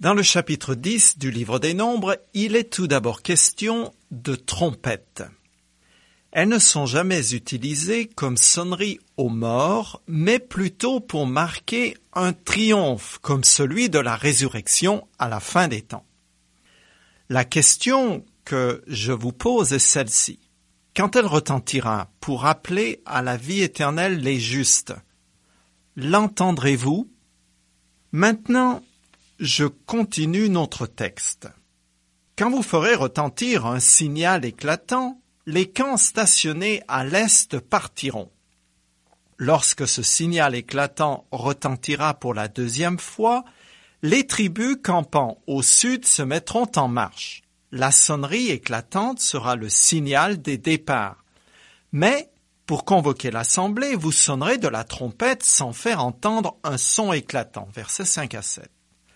Dans le chapitre 10 du livre des Nombres, il est tout d'abord question de trompettes. Elles ne sont jamais utilisées comme sonnerie aux morts, mais plutôt pour marquer un triomphe comme celui de la résurrection à la fin des temps. La question que je vous pose est celle-ci. Quand elle retentira pour appeler à la vie éternelle les justes, l'entendrez-vous? Maintenant, je continue notre texte. Quand vous ferez retentir un signal éclatant, les camps stationnés à l'est partiront. Lorsque ce signal éclatant retentira pour la deuxième fois, les tribus campant au sud se mettront en marche. La sonnerie éclatante sera le signal des départs. Mais, pour convoquer l'assemblée, vous sonnerez de la trompette sans faire entendre un son éclatant. Versets 5 à 7.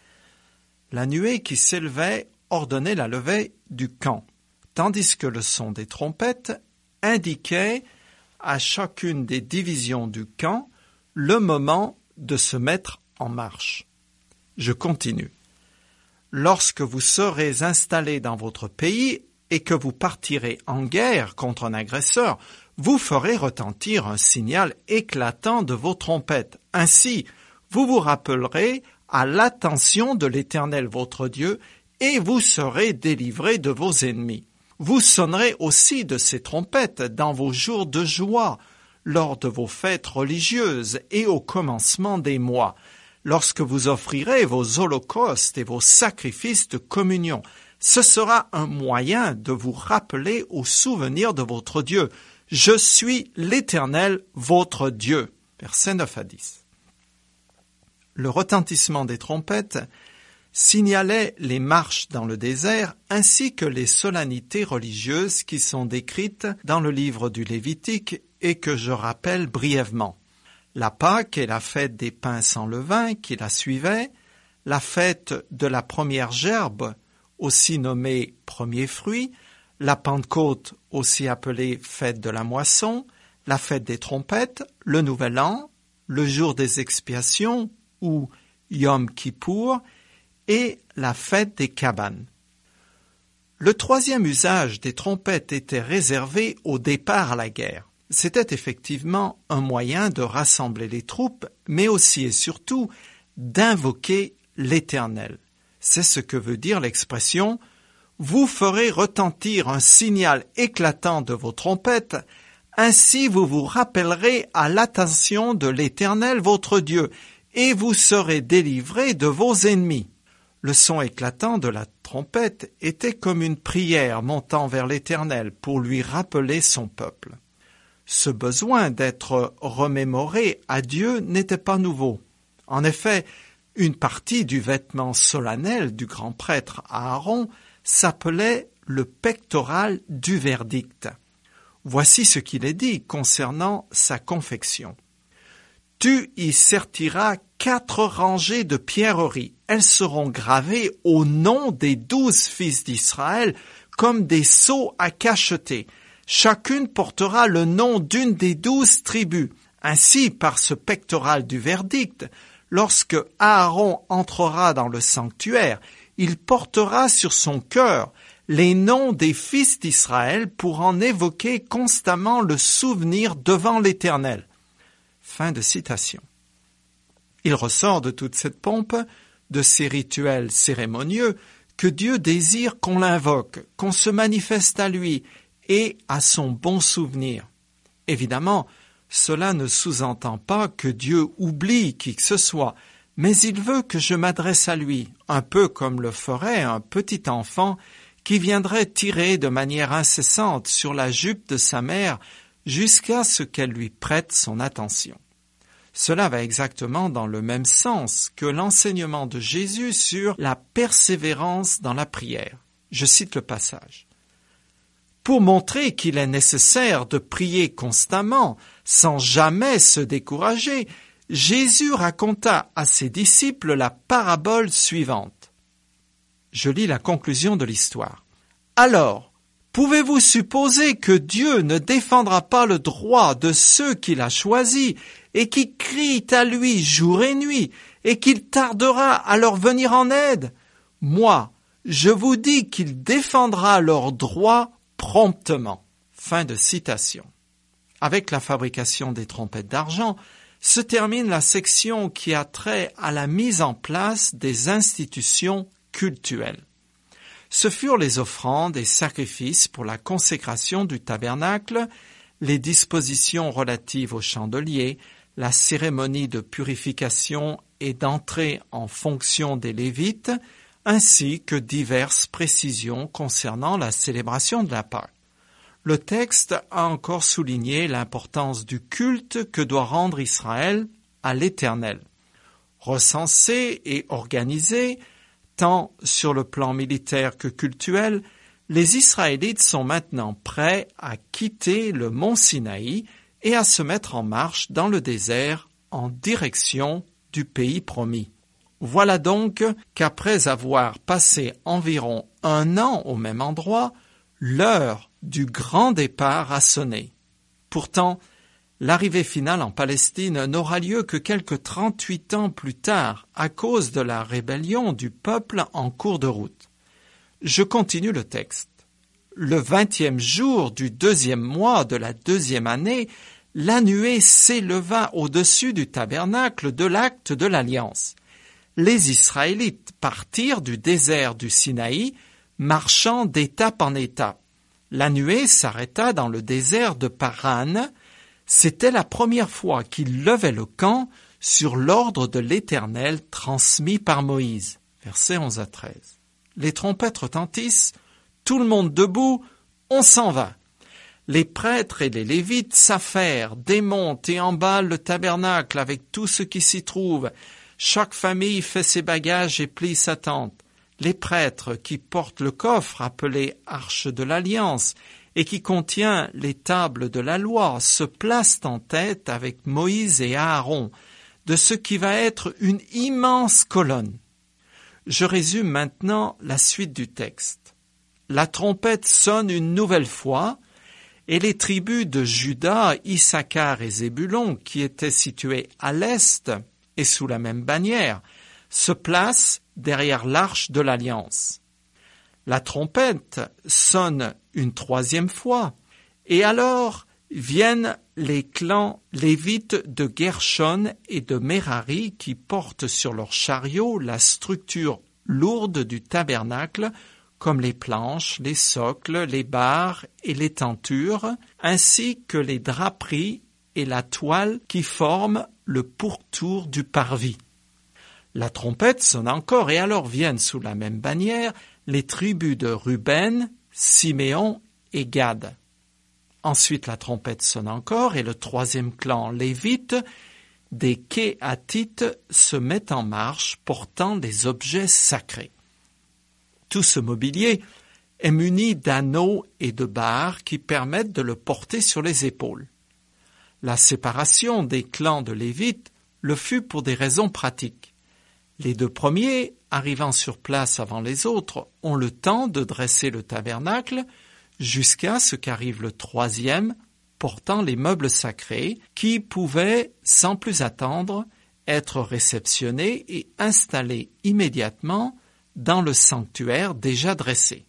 La nuée qui s'élevait ordonnait la levée du camp, tandis que le son des trompettes indiquait à chacune des divisions du camp le moment de se mettre en marche. Je continue. Lorsque vous serez installés dans votre pays et que vous partirez en guerre contre un agresseur, vous ferez retentir un signal éclatant de vos trompettes. Ainsi, vous vous rappellerez à l'attention de l'Éternel votre Dieu et vous serez délivrés de vos ennemis. Vous sonnerez aussi de ces trompettes dans vos jours de joie, lors de vos fêtes religieuses et au commencement des mois, lorsque vous offrirez vos holocaustes et vos sacrifices de communion. Ce sera un moyen de vous rappeler au souvenir de votre Dieu. Je suis l'Éternel, votre Dieu. Versets 9 à 10. Le retentissement des trompettes signalait les marches dans le désert ainsi que les solennités religieuses qui sont décrites dans le livre du Lévitique et que je rappelle brièvement. La Pâque et la fête des pains sans levain qui la suivait, la fête de la première gerbe, aussi nommée premier fruit, la Pentecôte, aussi appelée fête de la moisson, la fête des trompettes, le Nouvel An, le jour des expiations ou Yom Kippour et la fête des cabanes. Le troisième usage des trompettes était réservé au départ à la guerre. C'était effectivement un moyen de rassembler les troupes, mais aussi et surtout d'invoquer l'Éternel. C'est ce que veut dire l'expression « Vous ferez retentir un signal éclatant de vos trompettes, ainsi vous vous rappellerez à l'attention de l'Éternel votre Dieu, et vous serez délivrés de vos ennemis. » Le son éclatant de la trompette était comme une prière montant vers l'Éternel pour lui rappeler son peuple. Ce besoin d'être remémoré à Dieu n'était pas nouveau. En effet, une partie du vêtement solennel du grand prêtre Aaron s'appelait le pectoral du verdict. Voici ce qu'il est dit concernant sa confection. « Tu y sertiras 4 rangées de pierreries. Elles seront gravées au nom des 12 fils d'Israël comme des sceaux à cacheter. Chacune portera le nom d'une des 12 tribus. Ainsi, par ce pectoral du verdict, lorsque Aaron entrera dans le sanctuaire, il portera sur son cœur les noms des fils d'Israël pour en évoquer constamment le souvenir devant l'Éternel. » Fin de citation. Il ressort de toute cette pompe, de ces rituels cérémonieux, que Dieu désire qu'on l'invoque, qu'on se manifeste à lui et à son bon souvenir. Évidemment, cela ne sous-entend pas que Dieu oublie qui que ce soit, mais il veut que je m'adresse à lui, un peu comme le ferait un petit enfant qui viendrait tirer de manière incessante sur la jupe de sa mère jusqu'à ce qu'elle lui prête son attention. Cela va exactement dans le même sens que l'enseignement de Jésus sur la persévérance dans la prière. Je cite le passage. Pour montrer qu'il est nécessaire de prier constamment, sans jamais se décourager, Jésus raconta à ses disciples la parabole suivante. Je lis la conclusion de l'histoire. Alors, pouvez-vous supposer que Dieu ne défendra pas le droit de ceux qu'il a choisis et qui crient à lui jour et nuit, et qu'il tardera à leur venir en aide? Moi, je vous dis qu'il défendra leurs droits promptement. » Fin de citation. Avec la fabrication des trompettes d'argent, se termine la section qui a trait à la mise en place des institutions cultuelles. Ce furent les offrandes et sacrifices pour la consécration du tabernacle, les dispositions relatives aux chandeliers, la cérémonie de purification et d'entrée en fonction des Lévites, ainsi que diverses précisions concernant la célébration de la Pâque. Le texte a encore souligné l'importance du culte que doit rendre Israël à l'Éternel. Recensé et organisé, tant sur le plan militaire que cultuel, les Israélites sont maintenant prêts à quitter le mont Sinaï et à se mettre en marche dans le désert en direction du pays promis. Voilà donc qu'après avoir passé environ 1 an au même endroit, l'heure du grand départ a sonné. Pourtant, l'arrivée finale en Palestine n'aura lieu que quelques 38 ans plus tard à cause de la rébellion du peuple en cours de route. Je continue le texte. Le 20e jour du 2e mois de la 2e année, la nuée s'éleva au-dessus du tabernacle de l'acte de l'Alliance. Les Israélites partirent du désert du Sinaï, marchant d'étape en étape. La nuée s'arrêta dans le désert de Paran. C'était la première fois qu'ils levaient le camp sur l'ordre de l'Éternel transmis par Moïse. Versets 11 à 13. Les trompettes retentissent, tout le monde debout, on s'en va. Les prêtres et les Lévites s'affairent, démontent et emballent le tabernacle avec tout ce qui s'y trouve. Chaque famille fait ses bagages et plie sa tente. Les prêtres qui portent le coffre appelé Arche de l'Alliance et qui contient les tables de la loi se placent en tête avec Moïse et Aaron de ce qui va être une immense colonne. Je résume maintenant la suite du texte. La trompette sonne une nouvelle fois et les tribus de Juda, Issachar et Zébulon, qui étaient situées à l'est et sous la même bannière, se placent derrière l'arche de l'Alliance. La trompette sonne une 3e fois, et alors viennent les clans lévites de Gershon et de Merari qui portent sur leurs chariots la structure lourde du tabernacle, comme les planches, les socles, les barres et les tentures, ainsi que les draperies et la toile qui forment le pourtour du parvis. La trompette sonne encore et alors viennent sous la même bannière les tribus de Ruben, Siméon et Gad. Ensuite la trompette sonne encore et le 3e clan lévite des Kéhatites se met en marche portant des objets sacrés. Tout ce mobilier est muni d'anneaux et de barres qui permettent de le porter sur les épaules. La séparation des clans de Lévites le fut pour des raisons pratiques. Les 2 premiers, arrivant sur place avant les autres, ont le temps de dresser le tabernacle jusqu'à ce qu'arrive le 3e, portant les meubles sacrés, qui pouvaient, sans plus attendre, être réceptionnés et installés immédiatement dans le sanctuaire déjà dressé.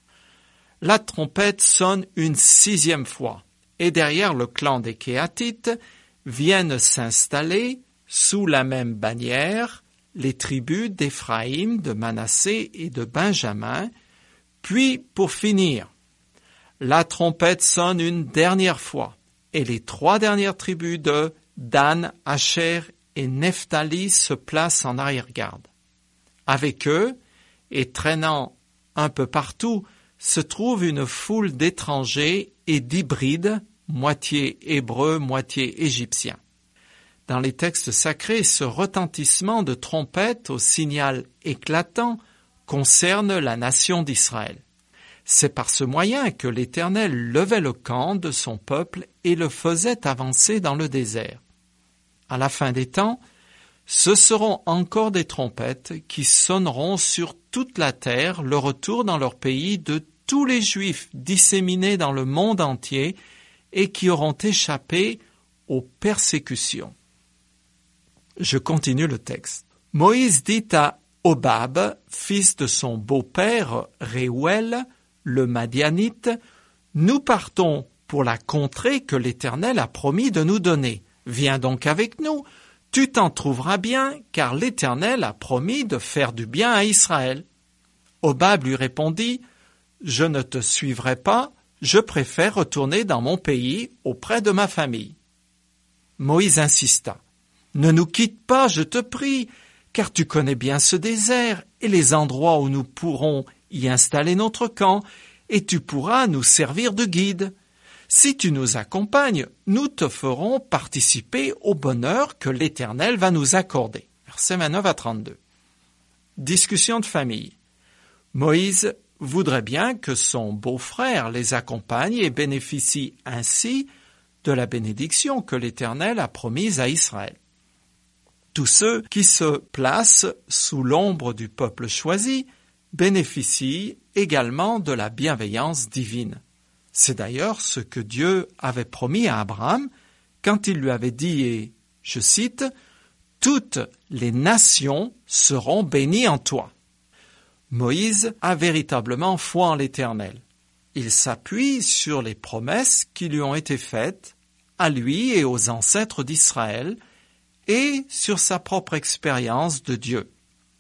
La trompette sonne une 6e fois, et derrière le clan des Kéhatites viennent s'installer, sous la même bannière, les tribus d'Éphraïm, de Manassé et de Benjamin, puis, pour finir, la trompette sonne une dernière fois, et les 3 dernières tribus de Dan, Asher et Nephtali se placent en arrière-garde. Avec eux, et traînant un peu partout, se trouve une foule d'étrangers et d'hybrides, moitié hébreux, moitié égyptiens. Dans les textes sacrés, ce retentissement de trompette au signal éclatant concerne la nation d'Israël. C'est par ce moyen que l'Éternel levait le camp de son peuple et le faisait avancer dans le désert. À la fin des temps, ce seront encore des trompettes qui sonneront sur toute la terre le retour dans leur pays de tous les Juifs disséminés dans le monde entier et qui auront échappé aux persécutions. Je continue le texte. Moïse dit à Hobab, fils de son beau-père Réouel, le Madianite, nous partons pour la contrée que l'Éternel a promis de nous donner. Viens donc avec nous, tu t'en trouveras bien, car l'Éternel a promis de faire du bien à Israël. Hobab lui répondit, je ne te suivrai pas, je préfère retourner dans mon pays auprès de ma famille. Moïse insista. Ne nous quitte pas, je te prie, car tu connais bien ce désert et les endroits où nous pourrons y installer notre camp, et tu pourras nous servir de guide. Si tu nous accompagnes, nous te ferons participer au bonheur que l'Éternel va nous accorder. Versets 29 à 32. Discussion de famille. Moïse voudrait bien que son beau-frère les accompagne et bénéficie ainsi de la bénédiction que l'Éternel a promise à Israël. Tous ceux qui se placent sous l'ombre du peuple choisi bénéficient également de la bienveillance divine. C'est d'ailleurs ce que Dieu avait promis à Abraham quand il lui avait dit, et je cite, « Toutes les nations seront bénies en toi ». Moïse a véritablement foi en l'Éternel. Il s'appuie sur les promesses qui lui ont été faites, à lui et aux ancêtres d'Israël, et sur sa propre expérience de Dieu.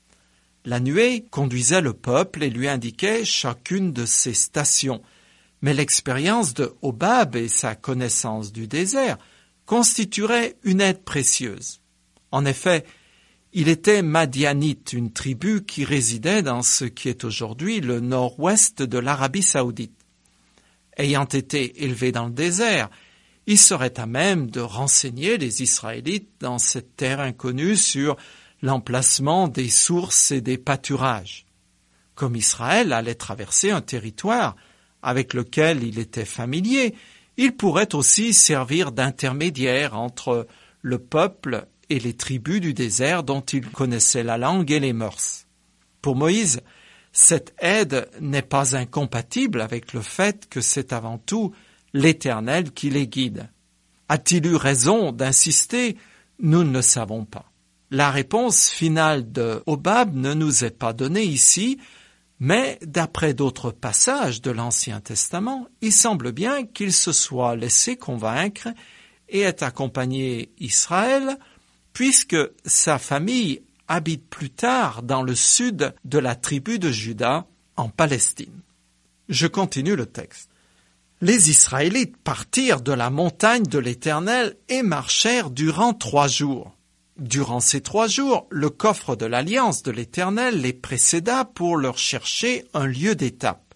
La nuée conduisait le peuple et lui indiquait chacune de ses stations, mais l'expérience de Hobab et sa connaissance du désert constitueraient une aide précieuse. En effet, il était Madianite, une tribu qui résidait dans ce qui est aujourd'hui le nord-ouest de l'Arabie saoudite. Ayant été élevé dans le désert, il serait à même de renseigner les Israélites dans cette terre inconnue sur l'emplacement des sources et des pâturages. Comme Israël allait traverser un territoire avec lequel il était familier, il pourrait aussi servir d'intermédiaire entre le peuple et les tribus du désert dont il connaissait la langue et les mœurs. Pour Moïse, cette aide n'est pas incompatible avec le fait que c'est avant tout l'Éternel qui les guide. A-t-il eu raison d'insister? Nous ne le savons pas. La réponse finale de Hobab ne nous est pas donnée ici, mais d'après d'autres passages de l'Ancien Testament, il semble bien qu'il se soit laissé convaincre et ait accompagné Israël, puisque sa famille habite plus tard dans le sud de la tribu de Juda, en Palestine. Je continue le texte. Les Israélites partirent de la montagne de l'Éternel et marchèrent durant 3 jours. Durant ces 3 jours, le coffre de l'Alliance de l'Éternel les précéda pour leur chercher un lieu d'étape.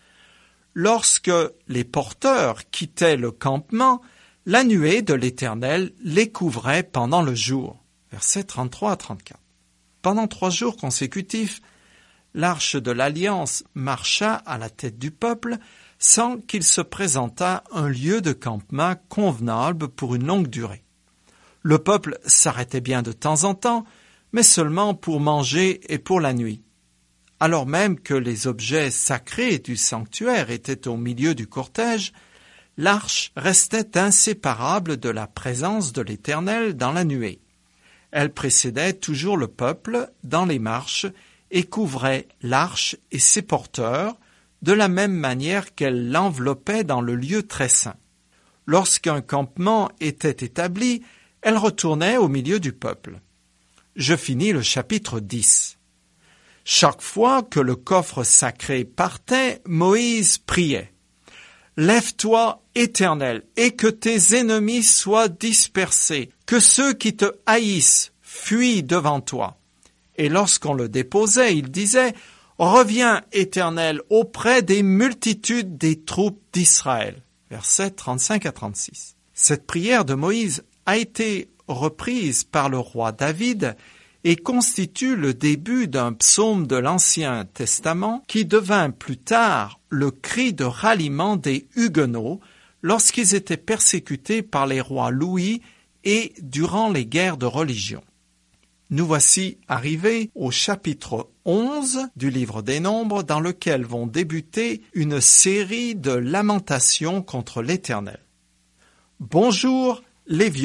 Lorsque les porteurs quittaient le campement, la nuée de l'Éternel les couvrait pendant le jour. Versets 33 à 34. Pendant 3 jours consécutifs, l'arche de l'Alliance marcha à la tête du peuple sans qu'il se présentât un lieu de campement convenable pour une longue durée. Le peuple s'arrêtait bien de temps en temps, mais seulement pour manger et pour la nuit. Alors même que les objets sacrés du sanctuaire étaient au milieu du cortège, l'arche restait inséparable de la présence de l'Éternel dans la nuée. Elle précédait toujours le peuple dans les marches et couvrait l'arche et ses porteurs, de la même manière qu'elle l'enveloppait dans le lieu très saint. Lorsqu'un campement était établi, elle retournait au milieu du peuple. Je finis le chapitre 10. Chaque fois que le coffre sacré partait, Moïse priait. « Lève-toi, Éternel, et que tes ennemis soient dispersés, que ceux qui te haïssent fuient devant toi. » Et lorsqu'on le déposait, il disait « Reviens, Éternel, auprès des multitudes des troupes d'Israël. » Versets 35 à 36. Cette prière de Moïse a été reprise par le roi David et constitue le début d'un psaume de l'Ancien Testament qui devint plus tard le cri de ralliement des Huguenots lorsqu'ils étaient persécutés par les rois Louis et durant les guerres de religion. Nous voici arrivés au chapitre 11 du livre des Nombres dans lequel vont débuter une série de lamentations contre l'Éternel. Bonjour les violons.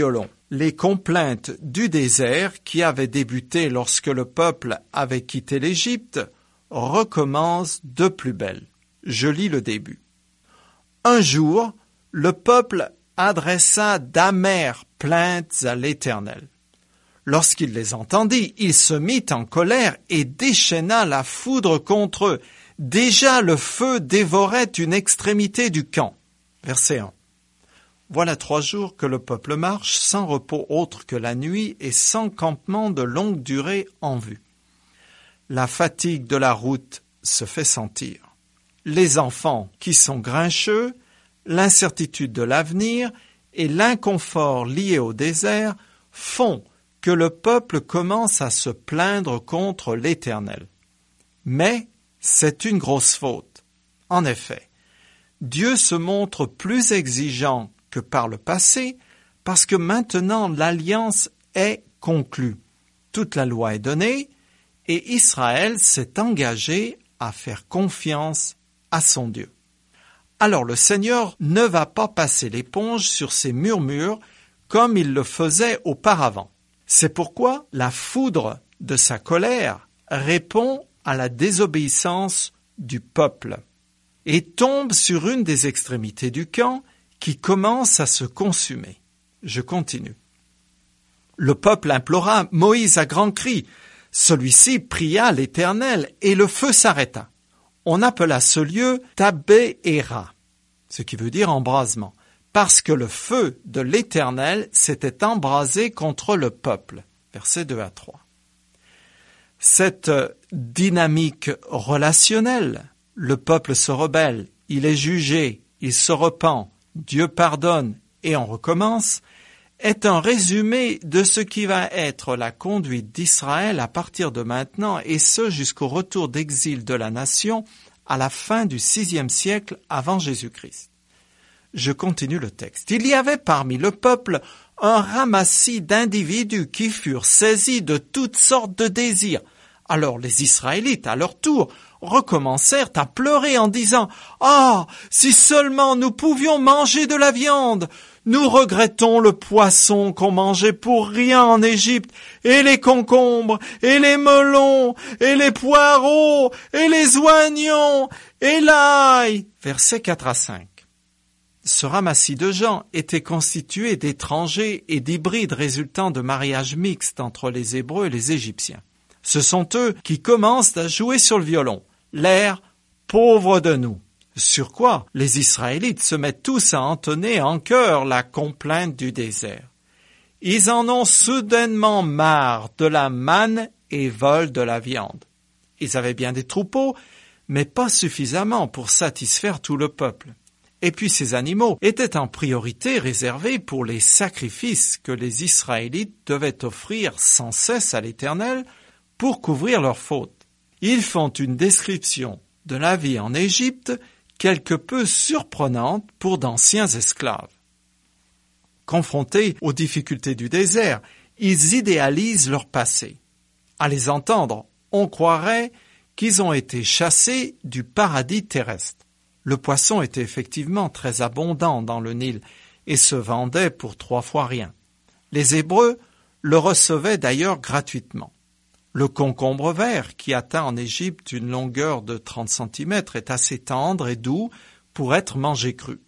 Les complaintes du désert qui avaient débuté lorsque le peuple avait quitté l'Égypte recommencent de plus belle. Je lis le début. Un jour, le peuple adressa d'amères plaintes à l'Éternel. Lorsqu'il les entendit, il se mit en colère et déchaîna la foudre contre eux. Déjà le feu dévorait une extrémité du camp. Verset 1. Voilà 3 jours que le peuple marche sans repos autre que la nuit et sans campement de longue durée en vue. La fatigue de la route se fait sentir. Les enfants qui sont grincheux, l'incertitude de l'avenir et l'inconfort lié au désert font que le peuple commence à se plaindre contre l'Éternel. Mais c'est une grosse faute. En effet, Dieu se montre plus exigeant que par le passé parce que maintenant l'alliance est conclue. Toute la loi est donnée et Israël s'est engagé à faire confiance à son Dieu. Alors le Seigneur ne va pas passer l'éponge sur ses murmures comme il le faisait auparavant. C'est pourquoi la foudre de sa colère répond à la désobéissance du peuple et tombe sur une des extrémités du camp qui commence à se consumer. Je continue. Le peuple implora Moïse à grands cris. Celui-ci pria l'Éternel et le feu s'arrêta. On appela ce lieu Tabéhéra, ce qui veut dire embrasement, parce que le feu de l'Éternel s'était embrasé contre le peuple. Versets 2 à 3. Cette dynamique relationnelle, le peuple se rebelle, il est jugé, il se repent, Dieu pardonne et on recommence, est un résumé de ce qui va être la conduite d'Israël à partir de maintenant et ce jusqu'au retour d'exil de la nation à la fin du VIe siècle avant Jésus-Christ. Je continue le texte. Il y avait parmi le peuple un ramassis d'individus qui furent saisis de toutes sortes de désirs. Alors les Israélites, à leur tour, recommencèrent à pleurer en disant « Ah, si seulement nous pouvions manger de la viande ! Nous regrettons le poisson qu'on mangeait pour rien en Égypte, et les concombres, et les melons, et les poireaux, et les oignons, et l'ail !» Versets 4 à 5. Ce ramassis de gens était constitué d'étrangers et d'hybrides résultant de mariages mixtes entre les Hébreux et les Égyptiens. Ce sont eux qui commencent à jouer sur le violon, l'air « Pauvre de nous ». Sur quoi les Israélites se mettent tous à entonner en chœur la complainte du désert. Ils en ont soudainement marre de la manne et veulent de la viande. Ils avaient bien des troupeaux, mais pas suffisamment pour satisfaire tout le peuple. Et puis ces animaux étaient en priorité réservés pour les sacrifices que les Israélites devaient offrir sans cesse à l'Éternel pour couvrir leurs fautes. Ils font une description de la vie en Égypte quelque peu surprenante pour d'anciens esclaves. Confrontés aux difficultés du désert, ils idéalisent leur passé. À les entendre, on croirait qu'ils ont été chassés du paradis terrestre. Le poisson était effectivement très abondant dans le Nil et se vendait pour 3 fois rien. Les Hébreux le recevaient d'ailleurs gratuitement. Le concombre vert, qui atteint en Égypte une longueur de 30 cm, est assez tendre et doux pour être mangé cru.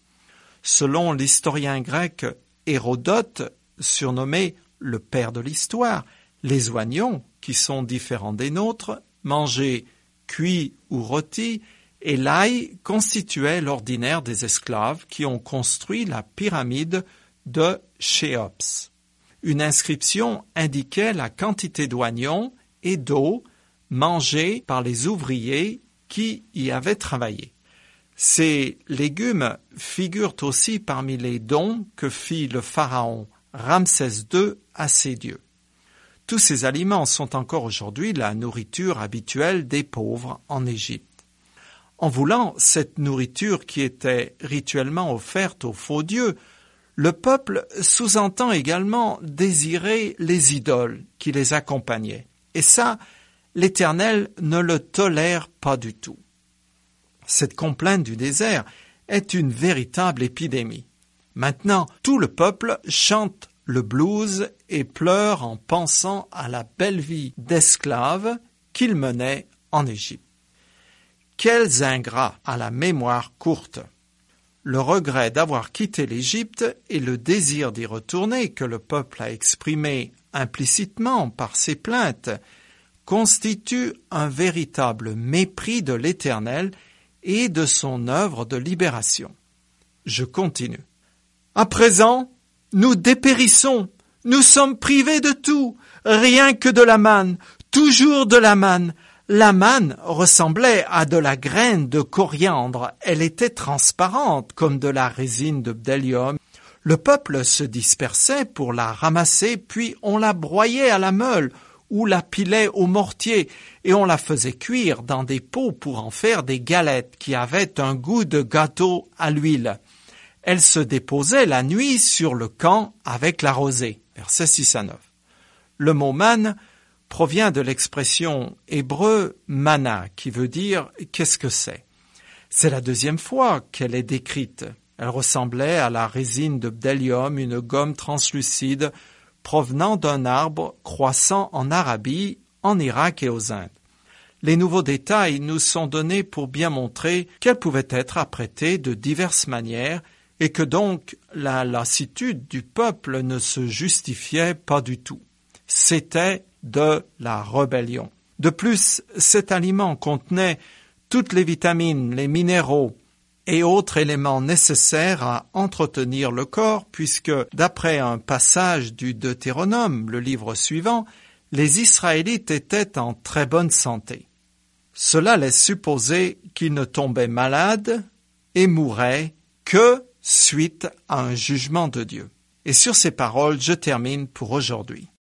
Selon l'historien grec Hérodote, surnommé le père de l'histoire, les oignons, qui sont différents des nôtres, mangés cuits ou rôtis, et l'ail constituait l'ordinaire des esclaves qui ont construit la pyramide de Chéops. Une inscription indiquait la quantité d'oignons et d'eau mangés par les ouvriers qui y avaient travaillé. Ces légumes figurent aussi parmi les dons que fit le pharaon Ramsès II à ses dieux. Tous ces aliments sont encore aujourd'hui la nourriture habituelle des pauvres en Égypte. En voulant cette nourriture qui était rituellement offerte aux faux dieux, le peuple sous-entend également désirer les idoles qui les accompagnaient. Et ça, l'Éternel ne le tolère pas du tout. Cette complainte du désert est une véritable épidémie. Maintenant, tout le peuple chante le blues et pleure en pensant à la belle vie d'esclave qu'il menait en Égypte. Quels ingrats à la mémoire courte! Le regret d'avoir quitté l'Égypte et le désir d'y retourner que le peuple a exprimé implicitement par ses plaintes constituent un véritable mépris de l'Éternel et de son œuvre de libération. Je continue. À présent, nous dépérissons, nous sommes privés de tout, rien que de la manne, toujours de la manne. La manne ressemblait à de la graine de coriandre, elle était transparente comme de la résine de bdellium. Le peuple se dispersait pour la ramasser, puis on la broyait à la meule ou la pilait au mortier, et on la faisait cuire dans des pots pour en faire des galettes qui avaient un goût de gâteau à l'huile. Elle se déposait la nuit sur le camp avec la rosée. Versets 6 à 9. Le mot manne provient de l'expression hébreu mana, qui veut dire « qu'est-ce que c'est ?» C'est la deuxième fois qu'elle est décrite. Elle ressemblait à la résine de bdellium, une gomme translucide provenant d'un arbre croissant en Arabie, en Irak et aux Indes. Les nouveaux détails nous sont donnés pour bien montrer qu'elle pouvait être apprêtée de diverses manières et que donc la lassitude du peuple ne se justifiait pas du tout. C'était de la rébellion. De plus, cet aliment contenait toutes les vitamines, les minéraux et autres éléments nécessaires à entretenir le corps, puisque, d'après un passage du Deutéronome, le livre suivant, les Israélites étaient en très bonne santé. Cela laisse supposer qu'ils ne tombaient malades et mouraient que suite à un jugement de Dieu. Et sur ces paroles, je termine pour aujourd'hui.